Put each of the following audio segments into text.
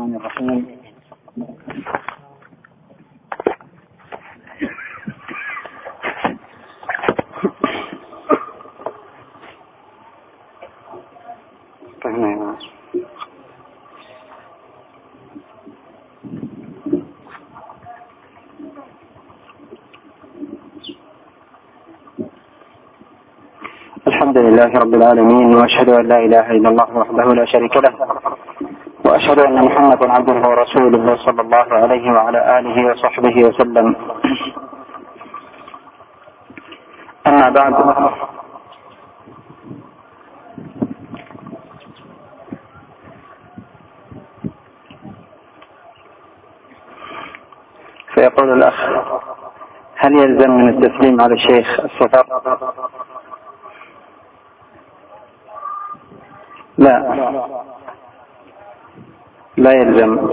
الرحمن الرحيم. الحمد لله رب العالمين، وأشهد أن لا إله إلا الله وحده لا شريك له، وأشهد أن محمدا عبده ورسوله صلى الله عليه وعلى آله وصحبه وسلم. أما بعد، فيقول الأخ: هل يلزم من التسليم على الشيخ السفر؟ لا يلزم.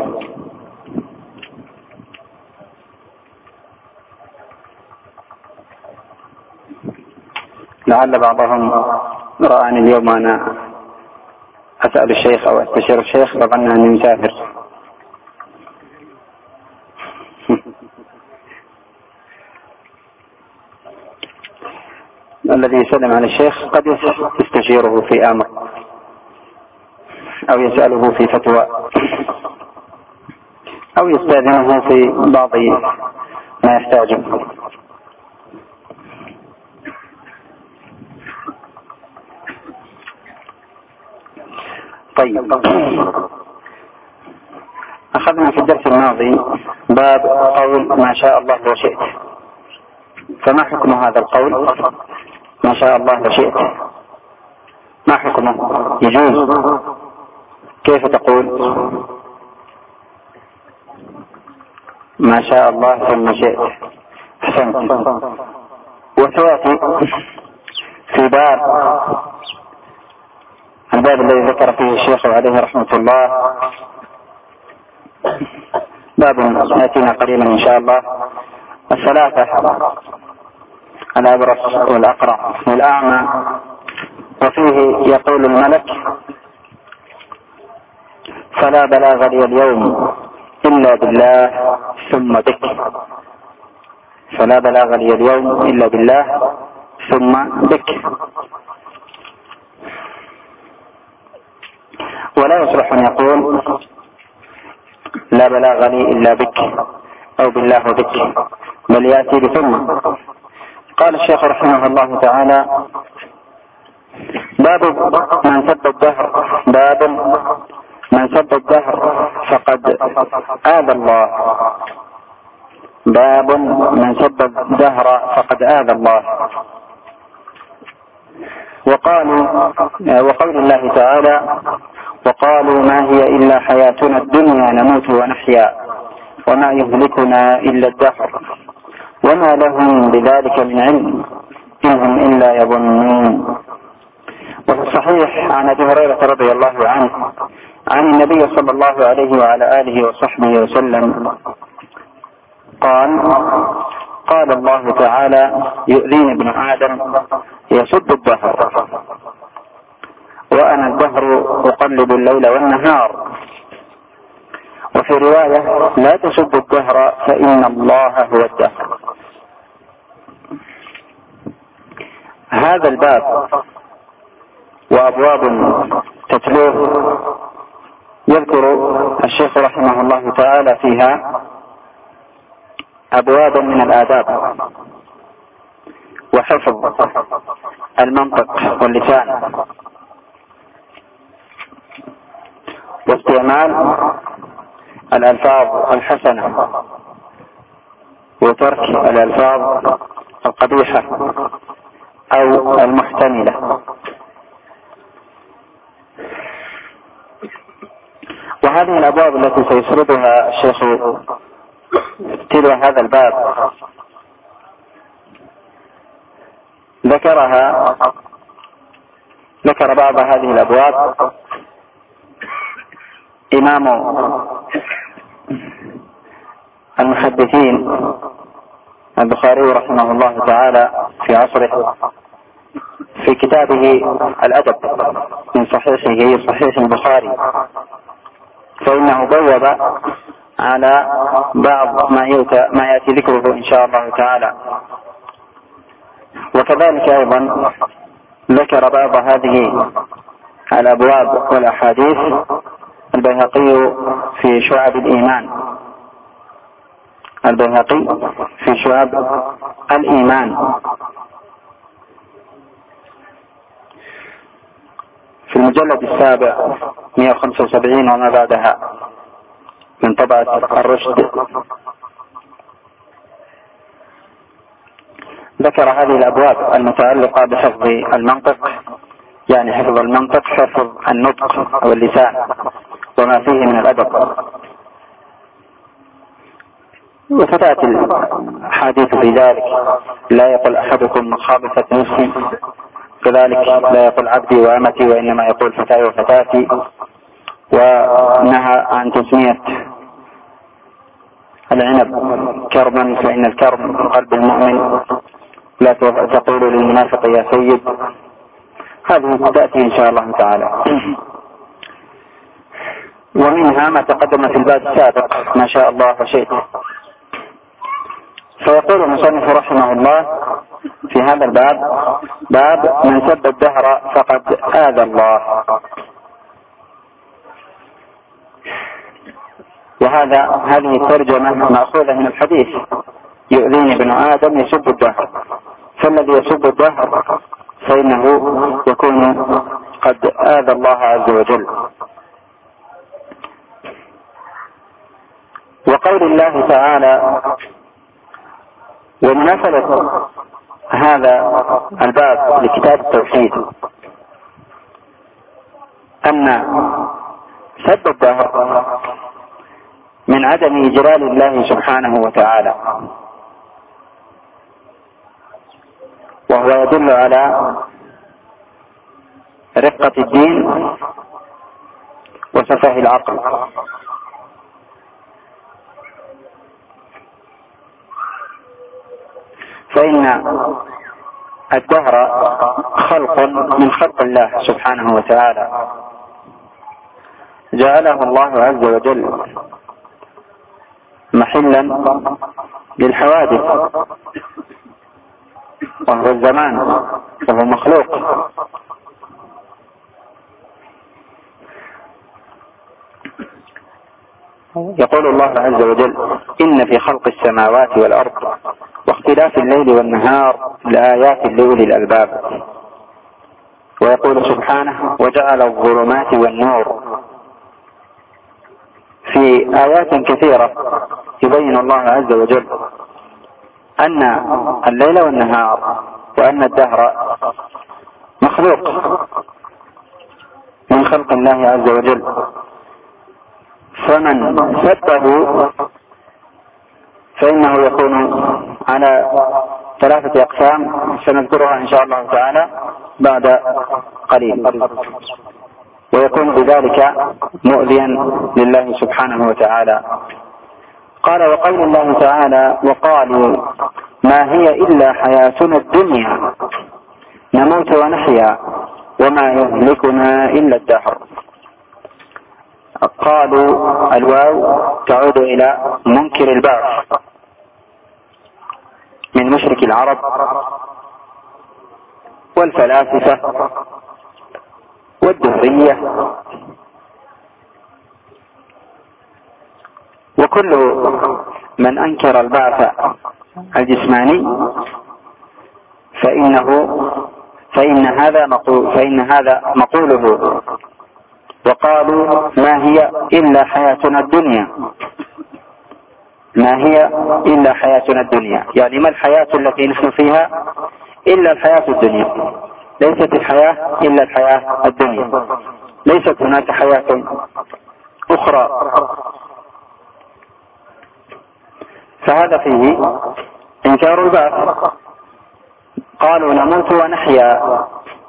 لعل بعضهم رآني اليوم أنا أسأل الشيخ أو أستشير الشيخ فظن أني مسافر. الذي يسلم على الشيخ قد يستشيره في أمر أو يسأله في فتوى أو يستأذنه في بعض ما يحتاجه. طيب، أخذنا في الدرس الماضي باب قول ما شاء الله وشئت. فما حكم هذا القول ما شاء الله وشئت؟ ما حكمه؟ يجوز؟ كيف تقول ما شاء الله ثم شئت؟ أحسنت. وسيأتي في الباب الذي ذكر فيه الشيخ عليه رحمة الله، باب يأتينا قليلا إن شاء الله، الثلاثة: الأبرص والأقرع والأعمى. وفيه يقول الملك: فلا بلاغ لي اليوم إلا بالله ثم بك. فلا بلاغ لي اليوم إلا بالله ثم بك. ولا يصلح أن يقول لا بلاغ لي إلا بك أو بالله بك، بل يأتي بثم. قال الشيخ رحمه الله تعالى: باب من سب الدهر. باب من سب الدهر فقد آذى الله. باب من سب الدهر فقد آذى الله. وقول الله تعالى: وقالوا ما هي إلا حياتنا الدنيا نموت ونحيا وما يهلكنا إلا الدهر وما لهم بذلك من علم إنهم إلا يظنون. وفي الصحيح عن أبي هريرة رضي الله عنه عن النبي صلى الله عليه وعلى آله وصحبه وسلم قال الله تعالى: يؤذيني ابن آدم يسب الدهر وأنا الدهر أقلب الليل والنهار. وفي رواية: لا تسب الدهر فإن الله هو الدهر. هذا الباب وأبواب تتلوه يذكر الشيخ رحمه الله تعالى فيها أبوابا من الآداب وحفظ المنطق واللسان واستعمال الألفاظ الحسنة وترك الألفاظ القبيحة أو المحتملة. وهذه الأبواب التي سيسردها الشيخ تلو هذا الباب ذكر بعض هذه الأبواب إمام المحدثين البخاري رحمه الله تعالى في عصره في كتابه الأدب من صحيحه صحيح البخاري فإنه بوب على بعض ما يأتي ذكره إن شاء الله تعالى. وكذلك أيضا ذكر بعض هذه الأبواب والأحاديث البيهقي في شعب الإيمان، البيهقي في شعب الإيمان في المجلد 7 175 وما بعدها من طبعة الرشد. ذكر هذه الأبواب المتعلقة بحفظ المنطق، يعني حفظ المنطق حفظ النطق أو اللسان وما فيه من الأدب. وفتأتي الحديث في ذلك: لا يقول أحدكم خابثة نفسي، كذلك لا يقول عبدي وأمتي، وإنما يقول فتاي وفتاتي. ونهى عن تسمية العنب كرما، فإن الكرم من قلب المؤمن، لا تقول للمنافق يا سيد. هذه تأتي إن شاء الله تعالى. ومنها ما تقدم في الباب السابق ما شاء الله وشئت. فيقول المصنف رحمه الله في هذا الباب: باب من سب الدهر فقد آذى الله. هذه الترجمة مأخوذة من الحديث: يؤذيني ابن آدم يسب الدهر، فالذي يسب الدهر فإنه يكون قد آذى الله عز وجل. وقول الله تعالى ومناسبة هذا الباب لكتاب التوحيد أن سب الدهر من عدم إجلال الله سبحانه وتعالى، وهو يدل على رقة الدين وسفه العقل. فإن الدهر خلق من خلق الله سبحانه وتعالى، جعله الله عز وجل محلا للحوادث، وهو الزمان، وهو مخلوق. يقول الله عز وجل: إن في خلق السماوات والأرض واختلاف الليل والنهار لآيات لأولي الألباب. ويقول سبحانه: وجعل الظلمات والنور. في آيات كثيرة يبين الله عز وجل أن الليل والنهار وأن الدهر مخلوق من خلق الله عز وجل. فمن سبه فإنه يكون على 3 أقسام سنذكرها إن شاء الله تعالى بعد قليل، ويكون بذلك مؤذيا لله سبحانه وتعالى. قال: وقول الله تعالى: وقالوا ما هي إلا حياتنا الدنيا نموت ونحيا وما يهلكنا إلا الدهر. قالوا الواو تعود إلى منكر البعث من مشرك العرب والفلاسفة والدهرية وكل من أنكر البعث الجسماني، فإن هذا مقوله. وقالوا ما هي إلا حياتنا الدنيا، ما هي إلا حياتنا الدنيا، يعني ما الحياة التي نحن فيها إلا الحياة الدنيا، ليست الحياة إلا الحياة الدنيا، ليست هناك حياة أخرى. فهذا فيه إنكار البعث. قالوا نموت ونحيا،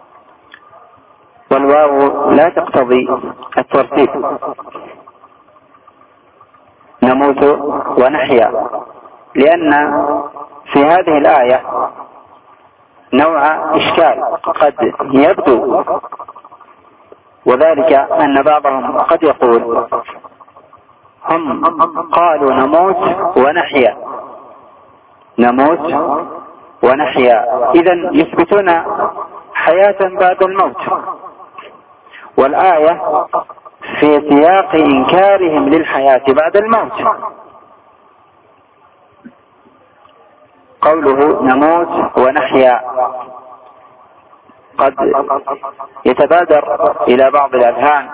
والواو لا تقتضي الترتيب، نموت ونحيا، لأن في هذه الآية نوع إشكال قد يبدو، وذلك أن بعضهم قد يقول هم قالوا نموت ونحيا، نموت ونحيا، إذن يثبتون حياة بعد الموت. والآية في سياق إنكارهم للحياة بعد الموت. قوله نموت ونحيا قد يتبادر إلى بعض الأذهان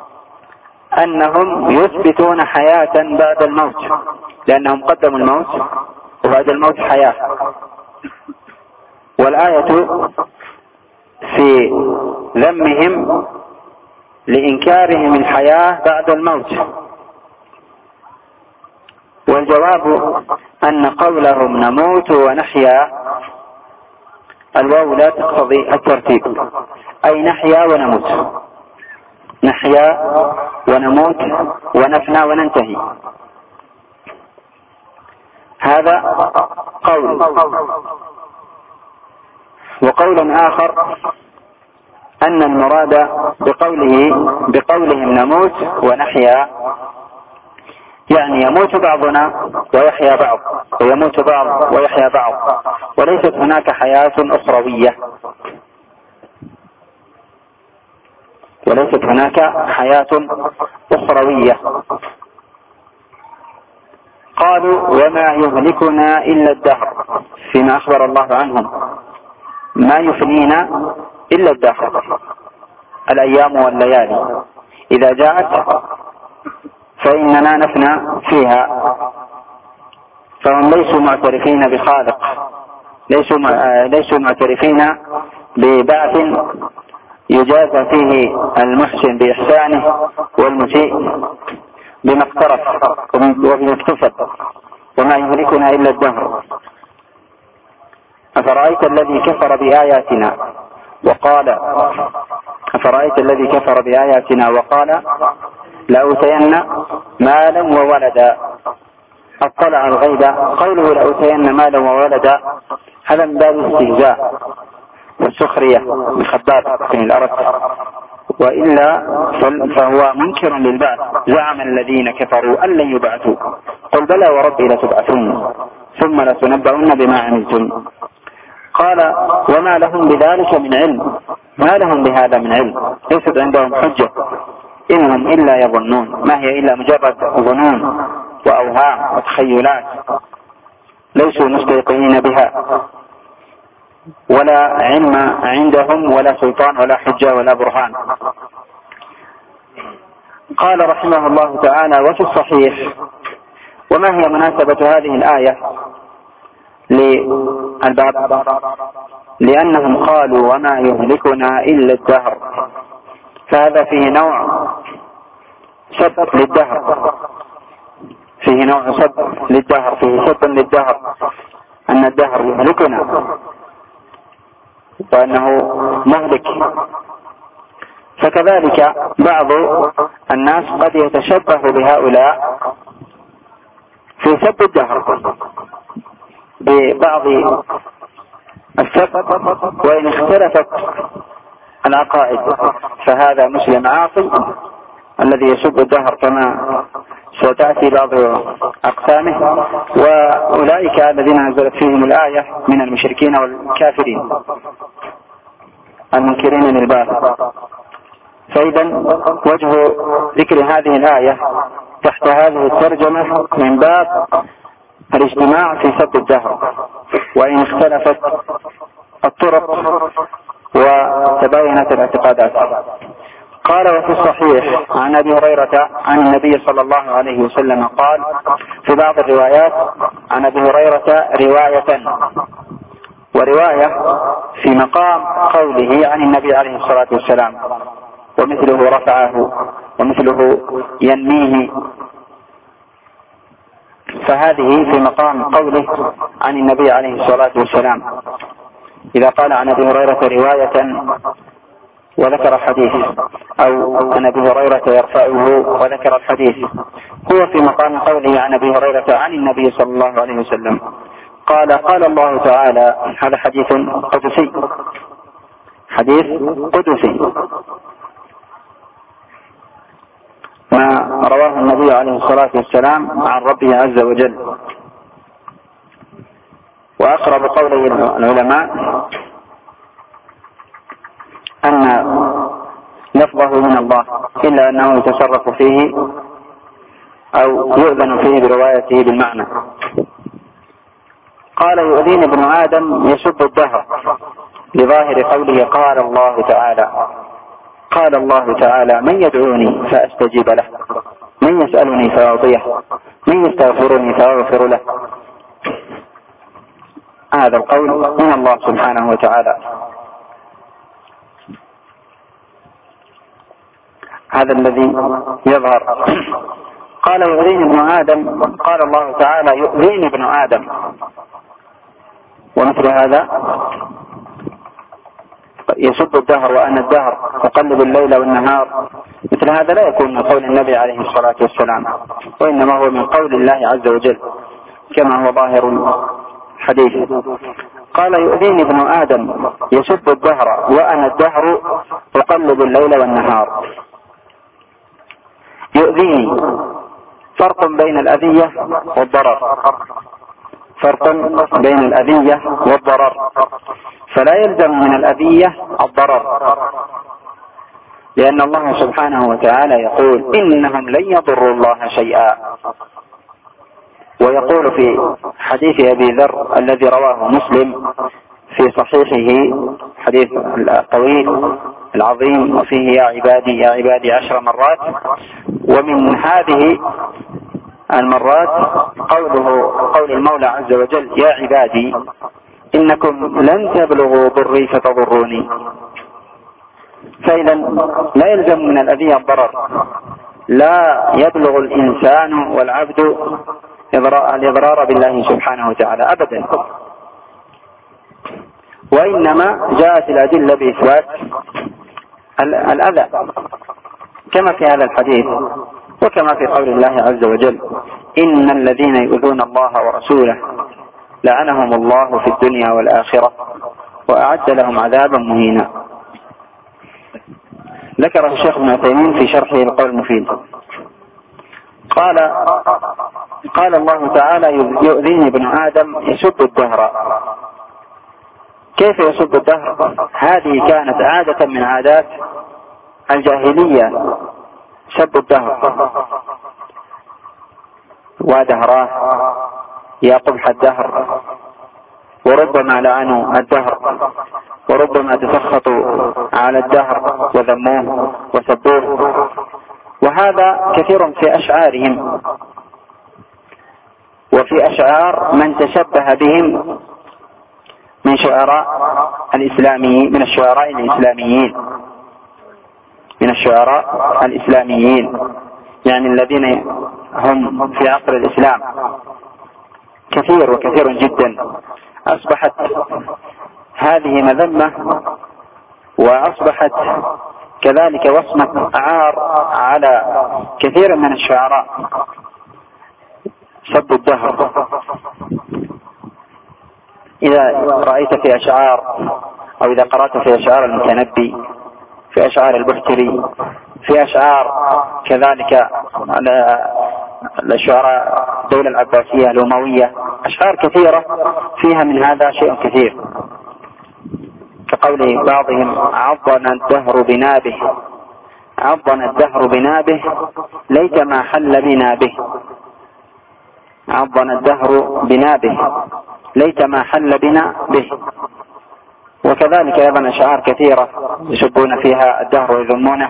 أنهم يثبتون حياة بعد الموت، لأنهم قدموا الموت وبعد الموت حياة، والآية في ذمهم لإنكارهم الحياة بعد الموت. والجواب أن قولهم نموت ونحيا الواو لا تقتضي الترتيب، أي نحيا ونموت، نحيا ونموت ونفنى وننتهي. هذا قول. وقول آخر أن المراد بقولهم نموت ونحيا يعني يموت بعضنا ويحيا بعض، ويموت بعض ويحيا بعض، وليست هناك حياة أخروية، وليست هناك حياة أخروية. قالوا وما يهلكنا إلا الدهر، فيما أخبر الله عنهم ما يفنينا إلا الدهر، الأيام والليالي إذا جاءت فإننا نفنى فيها. فهم ليسوا معترفين بخالق، ليسوا معترفين ببعث يجازى فيه المحسن بإحسانه والمسيء بما اقترف وبما اكتسب. وما يهلكنا إلا الدهر. أفرأيت الذي كفر بآياتنا وقال لأوتين مالا وولدا، اطلع الغيب. قوله لأوتين مالا وولدا هذا من باب الاستهزاء والسخرية من خباب بن الأرت، وإلا فهو منكر للبعث. زعم الذين كفروا أن لن يبعثوا، قل بلى وربي لتبعثون ثم لتنبؤن بما عملتم. قال وما لهم بذلك من علم، ما لهم بهذا من علم، ليست عندهم حجة، إنهم إلا يظنون، ما هي إلا مجرد ظنون وأوهام وتخيلات، ليسوا مستيقنين بها، ولا علم عندهم ولا سلطان ولا حجة ولا برهان. قال رحمه الله تعالى وفي الصحيح. وما هي مناسبة هذه الآية للباب؟ لأنهم قالوا وما يهلكنا إلا الدهر، فهذا فيه نوع سب للدهر، فيه نوع سب للدهر، فيه سب للدهر، أن الدهر يهلكنا وأنه مهلك. فكذلك بعض الناس قد يتشبه بهؤلاء في سب الدهر ببعض السب، وإن اختلفت العقائد فهذا مسلم عاصي الذي يسب الدهر كما ستأتي بعض أقسامه، وأولئك الذين نزلت فيهم الآية من المشركين والكافرين المنكرين للبعث. فإذا وجه ذكر هذه الآية تحت هذه الترجمة من باب الاجتماع في سب الدهر، وإن اختلفت الطرق وتباينت الاعتقادات. قال وفي الصحيح عن أبي هريرة عن النبي صلى الله عليه وسلم قال، في بعض الروايات عن أبي هريرة رواية، ورواية في مقام قوله عن النبي عليه الصلاة والسلام، ومثله رفعه ومثله ينميه، فهذه في مقام قوله عن النبي عليه الصلاة والسلام. إذا قال عن أبي هريرة رواية وذكر حديث، أو عن أبي هريرة يرفعه وذكر الحديث، هو في مقام قوله عن أبي هريرة عن النبي صلى الله عليه وسلم قال قال الله تعالى. هذا حديث قدسي، حديث قدسي. ما رواه النبي عليه الصلاة والسلام عن ربه عز وجل. وأقرب قول العلماء أن لفظه من الله إلا أنه يتصرف فيه أو يؤذن فيه بروايته بالمعنى. قال يؤذيني ابن آدم يسب الدهر لظاهر قوله قال الله تعالى. قال الله تعالى من يدعوني فأستجيب له، من يسألني فأعطيه، من يستغفرني فأغفر له. هذا القول من الله سبحانه وتعالى. هذا الذي يظهر. قال يؤذيني ابن آدم، قال الله تعالى يؤذيني ابن آدم. ومثل هذا يسب الدهر وأنا الدهر أقلب الليل والنهار، مثل هذا لا يكون من قول النبي عليه الصلاة والسلام، وإنما هو من قول الله عز وجل كما هو ظاهر الحديث. قال يؤذيني ابن آدم يسب الدهر وأنا الدهر أقلب الليل والنهار. يؤذيني فرق بين الأذية والضرر، فرق بين الأذية والضرر، فلا يلزم من الأذية الضرر، لأن الله سبحانه وتعالى يقول إنهم لن يضروا الله شيئا. ويقول في حديث أبي ذر الذي رواه مسلم في صحيحه، حديث الطويل العظيم وفيه يا عبادي يا عبادي 10 مرات، ومن هذه المرات قول المولى عز وجل يا عبادي إنكم لن تبلغوا ضري فتضروني. فإذا لا يلزم من الأذية الضرر، لا يبلغ الإنسان والعبد الإضرار بالله سبحانه وتعالى أبدا، وإنما جاءت الأدلة بإثبات الأذى كما في هذا الحديث وكما في قول الله عز وجل إن الذين يؤذون الله ورسوله لعنهم الله في الدنيا والآخرة وأعد لهم عذابا مهينا. ذكر الشيخ ابن عثيمين في شرحه القول المفيد قال الله تعالى يؤذيني ابن آدم يسب الدهر. كيف يسب الدهر؟ هذه كانت عادة من عادات الجاهلية، سب الدهر ودهراه يا قبح الدهر، وربما لعنوا الدهر، وربما تسخطوا على الدهر وذموه وسبوه. وهذا كثير في أشعارهم وفي أشعار من تشبه بهم من شعراء الإسلاميين، من الشعراء الإسلاميين يعني الذين هم في عصر الإسلام كثير جدا. أصبحت هذه مذمة وأصبحت كذلك وصمة عار على كثير من الشعراء سب الدهر. إذا رأيت في أشعار أو إذا قرأت في أشعار المتنبي، في أشعار البحتري، في أشعار كذلك الشعراء الدولة العباسية الأموية، أشعار كثيرة فيها من هذا شيء كثير، كقول بعضهم عضنا الدهر بنابه، عضنا الدهر بنابه ليت ما حل بنا به، عضنا الدهر بنابه ليت ما حل بنا به. وكذلك أيضا أشعار كثيرة يسبون فيها الدهر ويذمونه.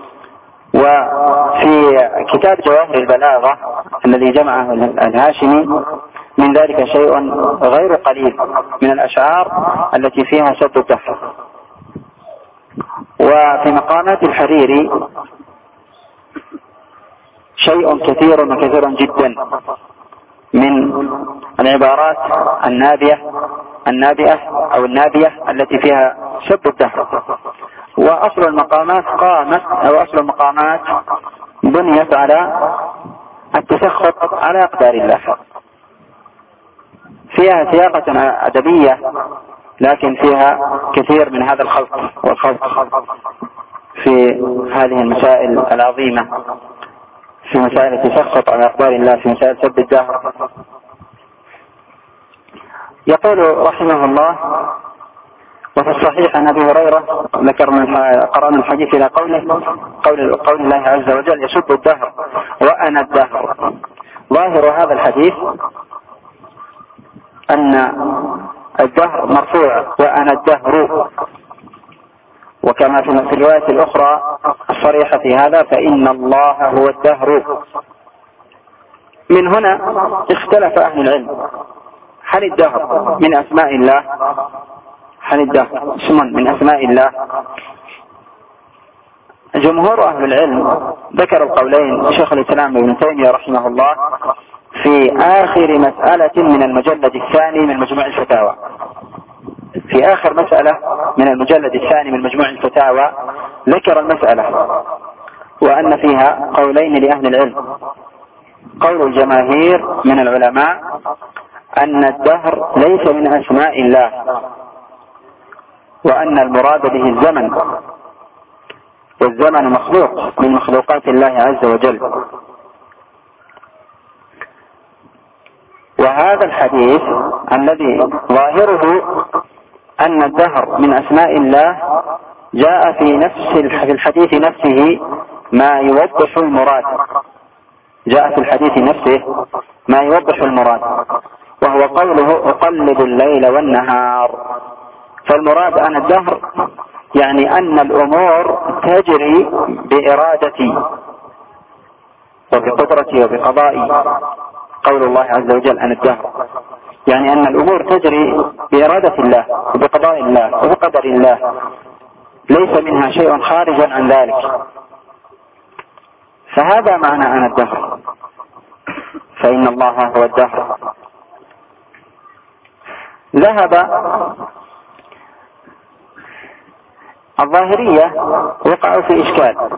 وفي كتاب جواهر البلاغة الذي جمعه الهاشمي من ذلك شيء غير قليل من الأشعار التي فيها سب الدهر. وفي مقامات الحريري شيء كثير جدا من العبارات النابئة أو النابية التي فيها سب الدهر. وأصل المقامات بنيت على التسخط على أقدار الله، فيها سياقة أدبية لكن فيها كثير من هذا الخلط والخلط في هذه المسائل العظيمة في مسائل تسخط على أقدار الله، في مسائل سب الدهر. يقول رحمه الله: وفي الصحيح عن أبي هريرة قرأنا الحديث إلى قول الله عز وجل: يسب الدهر وأنا الدهر. ظاهر هذا الحديث أن الدهر مرفوع وأنا الدهر، وكما في الرواية الأخرى الصريحة في هذا: فإن الله هو الدهر. من هنا اختلف أهل العلم: هل الدهر من أسماء الله؟ هل الدهر اسم من أسماء الله؟ جمهور أهل العلم ذكر القولين. شيخ الإسلام ابن تيمية رحمه الله في آخر مسألة من المجلد الثاني من مجموع الفتاوى، في آخر مسألة من المجلد الثاني من مجموع الفتاوى ذكر المسألة، وأن فيها قولين لأهل العلم. قول الجماهير من العلماء أن الدهر ليس من أسماء الله، وأن المراد به الزمن، والزمن مخلوق من مخلوقات الله عز وجل. وهذا الحديث الذي ظاهره أن الدهر من أسماء الله جاء في الحديث نفسه ما يوضح المراد، جاء في الحديث نفسه ما يوضح المراد، وهو قوله: أقلب الليل والنهار. فالمراد أن الدهر يعني أن الأمور تجري بإرادتي وبقدرتي وبقضائي. قول الله عز وجل أن الدهر يعني أن الأمور تجري بإرادة الله وبقضاء الله وبقدر الله، ليس منها شيء خارجا عن ذلك. فهذا معنى أنا الدهر، فإن الله هو الدهر. ذهب الظاهرية وقعوا في إشكال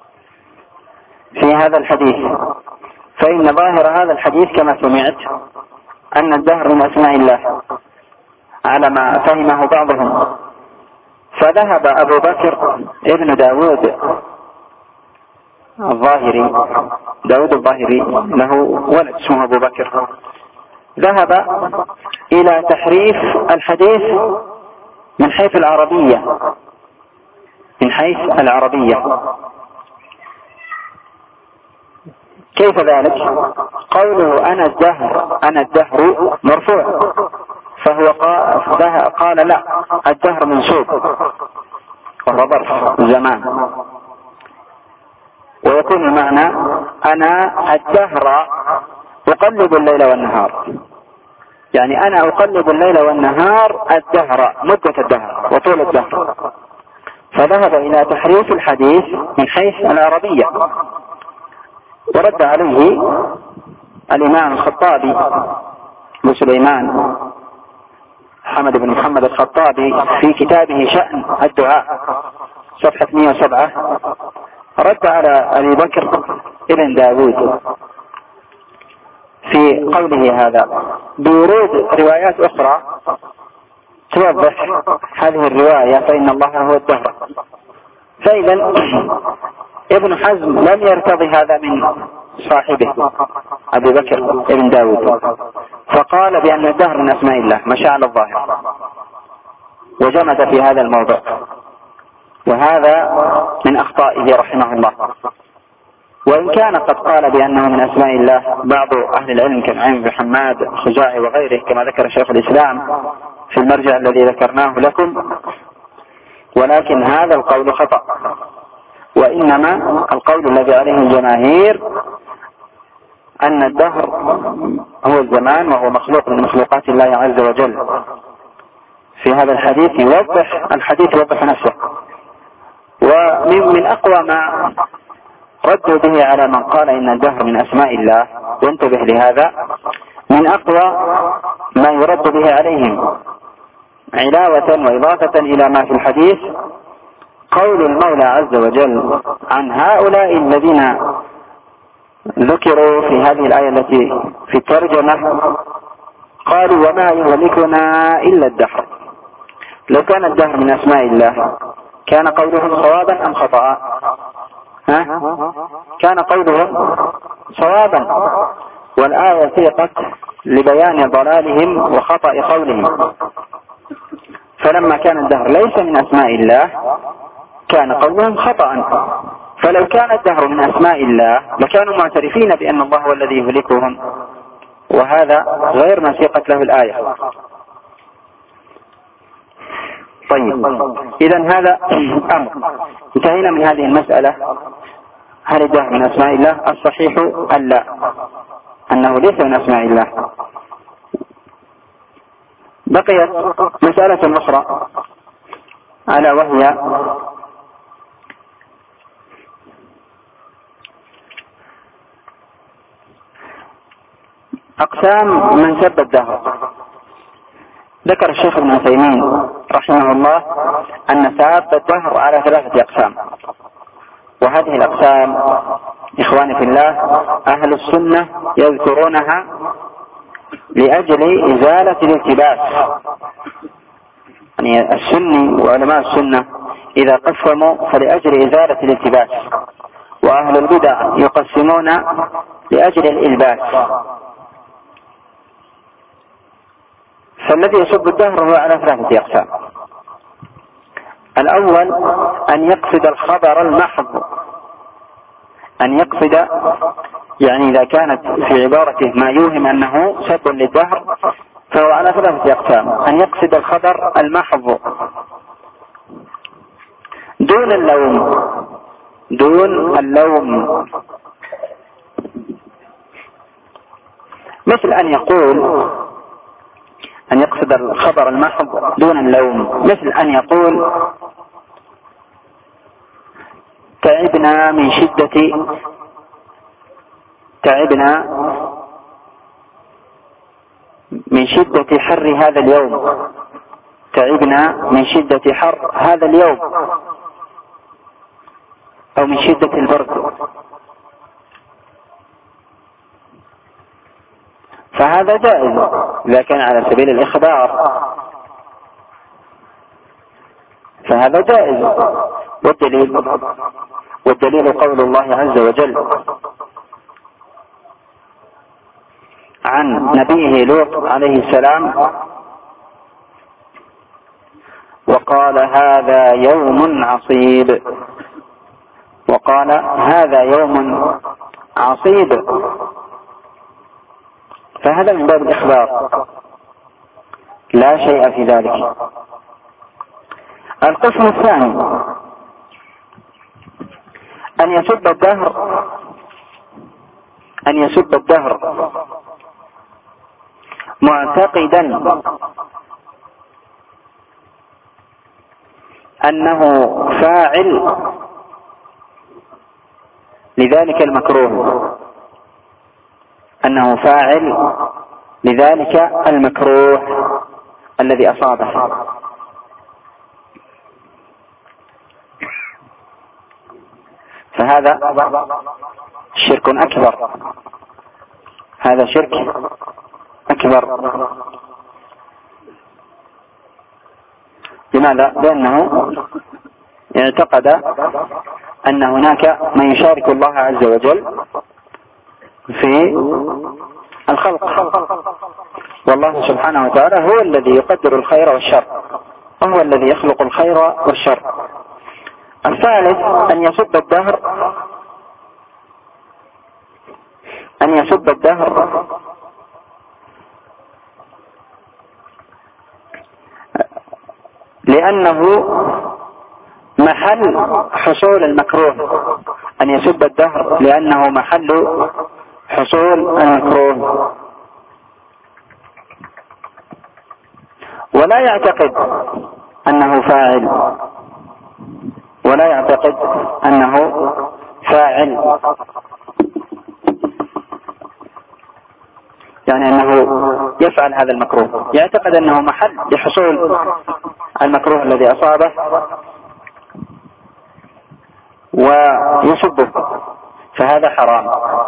في هذا الحديث، فإن ظاهر هذا الحديث كما سمعت أن الدهر من أسماء الله على ما فهمه بعضهم. فذهب أبو بكر ابن داود الظاهري، داود الظاهري له ولد اسمه أبو بكر، ذهب إلى تحريف الحديث من حيث العربية، من حيث العربية. كيف ذلك؟ قوله أنا الدهر مرفوع، فهو قال لا، الدهر منصوب وهو ظرف زمان، ويكون المعنى أنا الدهر أقلب الليل والنهار، يعني أنا أقلب الليل والنهار الدهر، مدة الدهر وطول الدهر. فذهب إلى تحريف الحديث من حيث العربية، ورد عليه الإمام الخطابي أبو سليمان حمد بن محمد الخطابي في كتابه شأن الدعاء صفحة 107، رد على أبي بكر ابن داود في قوله هذا بورود روايات أخرى توضح هذه الرواية: فإن الله هو الدهر. فإذا ابن حزم لم يرتضي هذا من صاحبه أبي بكر ابن داود، فقال بأن الدهر من أسماء الله مشى على الظاهر، وجمد في هذا الموضوع، وهذا من أخطائه رحمه الله. وإن كان قد قال بأنه من أسماء الله بعض أهل العلم كالعين بن حماد الخزاعي وغيره، كما ذكر شيخ الإسلام في المرجع الذي ذكرناه لكم، ولكن هذا القول خطأ، وإنما القول الذي عليه الجماهير أن الدهر هو الزمان، وهو مخلوق من مخلوقات الله عز وجل. في هذا الحديث يوضح نفسه. ومن أقوى ما ردوا به على من قال إن الدهر من أسماء الله، وانتبه لهذا، من أقوى ما يرد به عليهم علاوة وإضافة إلى ما في الحديث قول المولى عز وجل عن هؤلاء الذين ذكروا في هذه الآية التي في الترجمة، قالوا: وما يهلكنا إلا الدهر. لو كان الدهر من أسماء الله كان قولهم صوابا أم خطأ؟ كان قولهم صوابا، والآية سيقت لبيان ضلالهم وخطأ قولهم. فلما كان الدهر ليس من أسماء الله كان قولهم خطأ، فلو كان الدهر من أسماء الله لكانوا معترفين بأن الله هو الذي يهلكهم، وهذا غير ما سيقت له الآية. طيب، إذن هذا أمر. انتهينا من هذه المسألة. هل الدهر من أسماء الله؟ الصحيح أن لا، أنه ليس من أسماء الله. بقيت مسألة أخرى، ألا وهي أقسام من سب الدهر. ذكر الشيخ ابن عثيمين رحمه الله أن ساب الدهر على 3 أقسام، وهذه الأقسام إخواني في الله أهل السنة يذكرونها لأجل إزالة الالتباس. يعني السني وعلماء السنة إذا قسموا فلأجل إزالة الالتباس، وأهل البدع يقسمون لأجل الإلباس. فالذي يسب الدهر هو على 3 أقسام. الأول أن يقصد الخبر المحض، أن يقصد يعني إذا كانت في عبارته ما يوهم أنه سب للدهر فهو على 3 أقسام. أن يقصد الخبر المحض دون اللوم، مثل أن يقول، أن يقصد الخبر المحض دون اللوم، مثل أن يقول تعبنا من شدة حر هذا اليوم، تعبنا من شدة حر هذا اليوم، أو من شدة البرد. فهذا جائز إذا كان على سبيل الإخبار، فهذا جائز. والدليل قول الله عز وجل عن نبيه لوط عليه السلام: وقال هذا يوم عصيب، وقال هذا يوم عصيب، فهذا من باب الإخبار لا شيء في ذلك. القسم الثاني أن يسب الدهر معتقدا أنه فاعل لذلك المكروه، أنه فاعل لذلك المكروه الذي أصابه. فهذا شرك أكبر، هذا شرك أكبر. لماذا؟ لأنه اعتقد أن هناك من يشارك الله عز وجل في الخلق، والله سبحانه وتعالى هو الذي يقدر الخير والشر، وهو الذي يخلق الخير والشر. الثالث أن يسب الدهر لأنه محل حصول المكروه، أن يسب الدهر لأنه محل حصول المكروه، ولا يعتقد أنه فاعل، ولا يعتقد أنه فاعل، يعني أنه يفعل هذا المكروه، يعتقد أنه محل لحصول المكروه الذي أصابه ويسبه، فهذا حرام.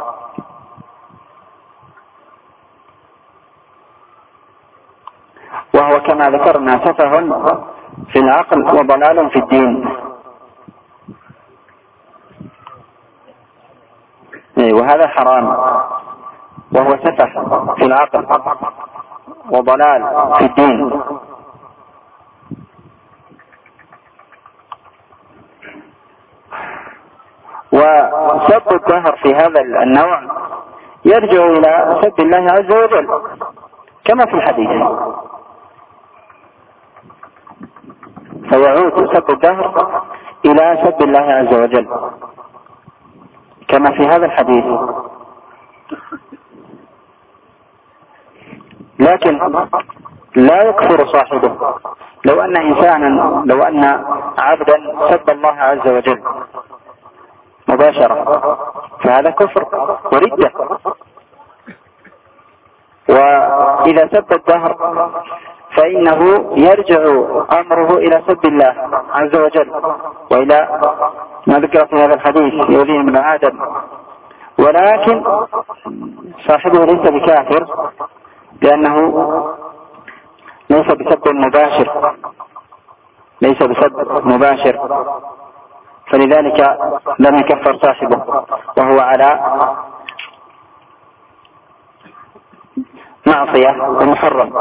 وهو كما ذكرنا سفه في العقل وضلال في الدين. فهذا حرام، وهو سفه في العقل وضلال في الدين. وسب الدهر في هذا النوع يرجع إلى سب الله عز وجل كما في الحديث، فيعود سب الدهر إلى سب الله عز وجل كما في هذا الحديث. لكن لا يكفر صاحبه. لو أن عبدا سب الله عز وجل مباشرة فهذا كفر وردة. وإذا سب الدهر فإنه يرجع أمره إلى سب الله عز وجل وإلى ما ذكر في هذا الحديث يؤذيه ابن آدم. ولكن صاحبه ليس بكافر لأنه ليس بسب مباشر، فلذلك لم يكفر صاحبه وهو على معصية ومحرم.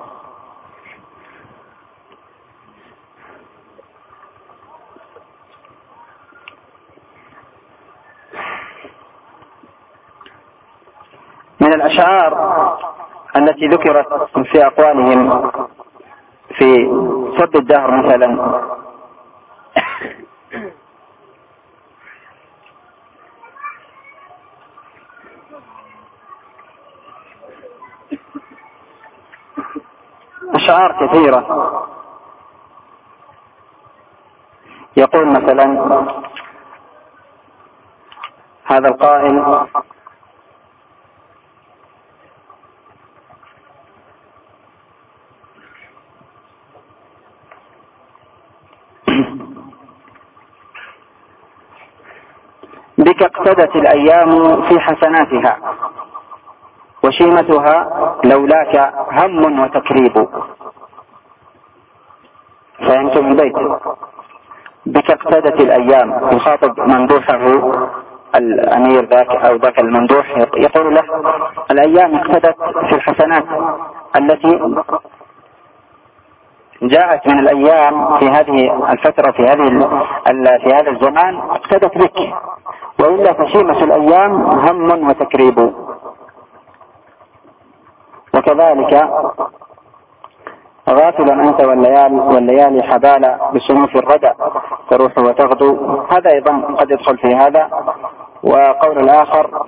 من الأشعار التي ذكرت في أقوالهم في سب الدهر مثلا أشعار كثيرة. يقول مثلا هذا القائل: بك اقتدت الأيام في حسناتها وشيمتها لولاك هم وتكريب. فهمتم البيت؟ بك اقتدت الأيام، يخاطب ممدوحه الأمير ذاك أو ذاك الممدوح، يقول له: الأيام اقتدت في الحسنات التي جاءت من الأيام في هذه الفترة في هذا الزمان، اقتدت بك، وإلا فشيمة الأيام هم وتكريب. وكذلك غافل أنت والليالي حبال بسنوف الردى تروح وتغدو، هذا أيضا قد يدخل في هذا. وقول الآخر: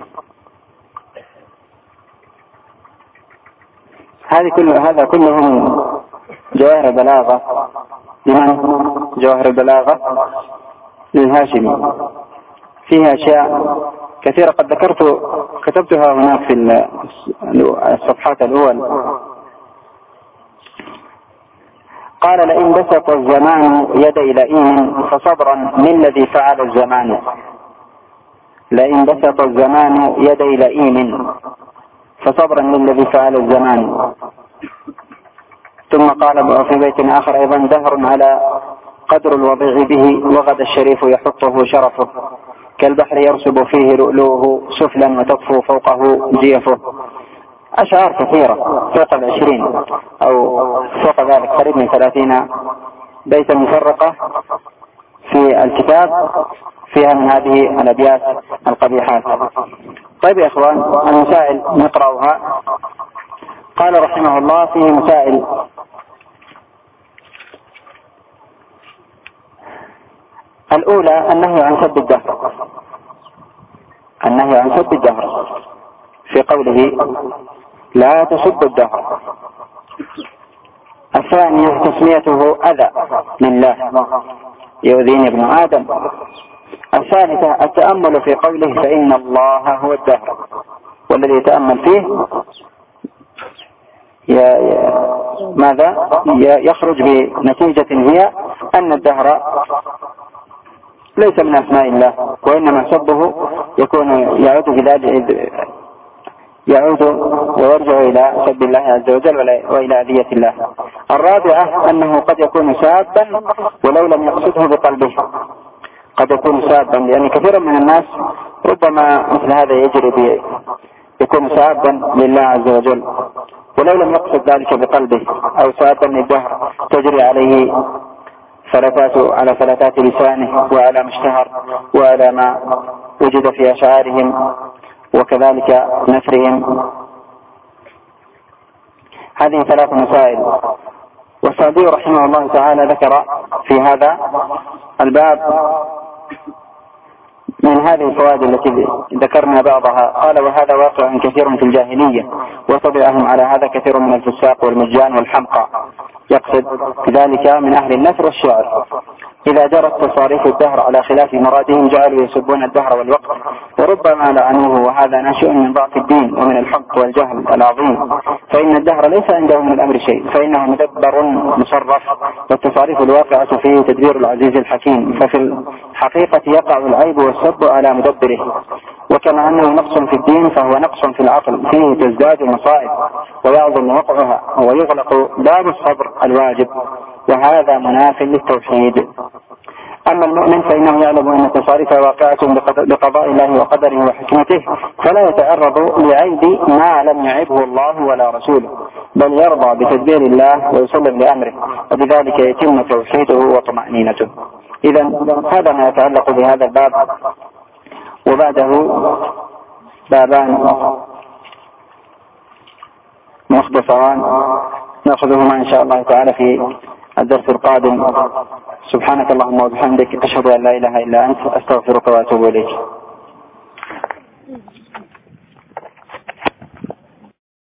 هذا كله جواهر بلاغة. لمن جواهر بلاغة؟ للهاشمي. فيها أشياء كثيرة قد كتبتها هناك في الصفحات الأول. قال: لئن بسط الزمان يدي لئيم فصبرا للذي فعل الزمان. لئن بسط الزمان يدي لئيم فصبرا للذي فعل الزمان. ثم قال في بيت آخر أيضا: دهر على قدر الوضيع به وغدا الشريف يحطه شرفه، كالبحر يرسب فيه لؤلؤه سفلا وتطفو فوقه جيفه. أشعار كثيرة فوق 20 أو فوق ذلك، قريب من 30 بيتا مفرقة في الكتاب فيها من هذه الأبيات القبيحات. طيب يا إخوان، المسائل نقرأها. قال رحمه الله فيه مسائل: الأولى النهي عن سب الدهر، النهي عن سب الدهر في قوله: لا تسب الدهر. الثانية تسميته أذى لله، يؤذيني ابن آدم. الثالثة التأمل في قوله: فإن الله هو الدهر، والذي يتأمل فيه ماذا يخرج بنتيجة هي أن الدهر ليس من أسماء الله، وإنما سبه يكون يعود ويرجع إلى سب الله عز وجل وإلى أذية الله. الرابعة أنه قد يكون سابا ولو لم يقصده بقلبه، قد يكون سابا، لأن كثيرا من الناس ربما مثل هذا يجري يكون سابا لله عز وجل، ولو لم يقصد ذلك بقلبه، أو سابا للدهر تجري عليه على فلتات لسانه وعلى ما اشتهر وعلى ما وجد في أشعارهم وكذلك نثرهم. هذه 3 مسائل. والسعدي رحمه الله تعالى ذكر في هذا الباب من هذه الفوائد التي ذكرنا بعضها، قال: وهذا واقع كثير في الجاهلية، وتبعهم على هذا كثير من الفساق والمجان والحمقى، يقصد ذلك من أهل النثر والشعر. إذا جرت تصاريف الدهر على خلاف مرادهم جعلوا يسبون الدهر والوقت، وربما لعنوه، وهذا ناشئ من ضعف الدين ومن الحق والجهل العظيم، فإن الدهر ليس عنده من الأمر شيء، فإنه مدبر مصرف، والتصاريف الواقعة فيه تدبير العزيز الحكيم، ففي الحقيقة يقع العيب والسب على مدبره. وكما أنه نقص في الدين فهو نقص في العقل، فيه تزداد المصائب ويعظم وقعها ويغلق باب الصبر الواجب، وهذا مناف للتوحيد. أما المؤمن فإنه يعلم أن التصاريف واقعة بقضاء الله وقدره وحكمته، فلا يتعرض لعيب ما لم يعبه الله ولا رسوله، بل يرضى بتدبير الله ويسلم لأمره، وبذلك يتم توحيده وطمأنينته. إذا هذا ما يتعلق بهذا الباب. وبعده بابان مختصران نأخذهما إن شاء الله تعالى في الدرس القادم. سبحانك اللهم وبحمدك، أشهد أن لا إله إلا أنت، أستغفرك وأتوب إليك.